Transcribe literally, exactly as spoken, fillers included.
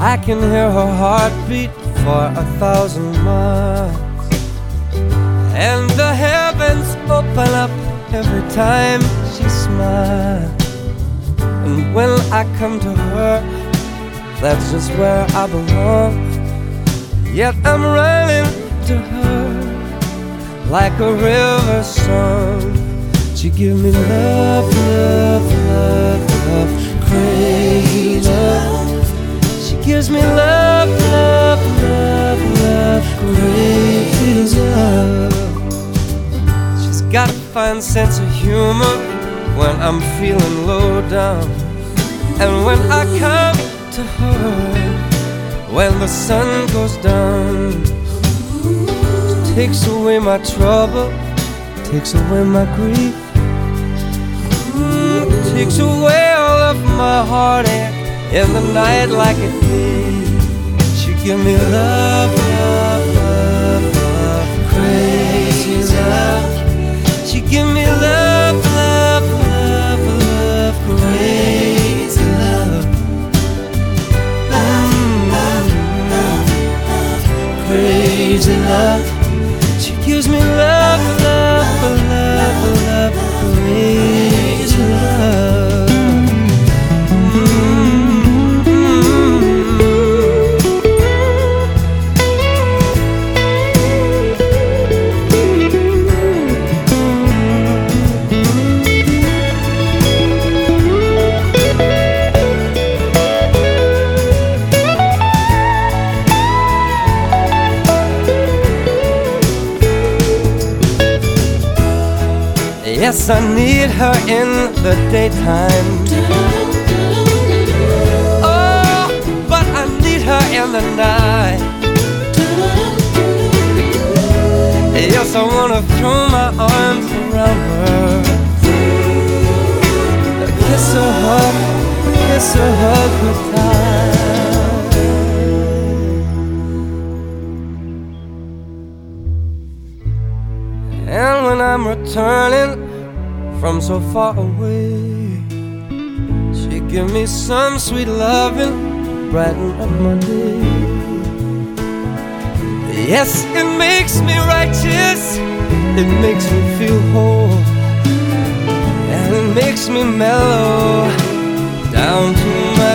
I can hear her heartbeat for a thousand miles, and the heavens open up every time she smiles. And when I come to her, that's just where I belong. Yet I'm running to her like a river song. She give me love, love, love, love, crazy love. She gives me love, love, love, love, crazy love. She's got a fine sense of humor when I'm feeling low down, and when I come to her when the sun goes down. She takes away my trouble, takes away my grief, takes away all of my heartache in the night like a thief. She give me love, love, love, love, crazy love. She give me love, love, love, love, crazy love. Crazy love. She gives me love, love, love, love, crazy love. Yes, I need her in the daytime. Oh, but I need her in the night. Yes, I wanna throw my arms around her, kiss her, hug, kiss her, hug her tight. And when I'm returning from so far away, she give me some sweet loving, brighten up my day. Yes, it makes me righteous, it makes me feel whole, and it makes me mellow down to my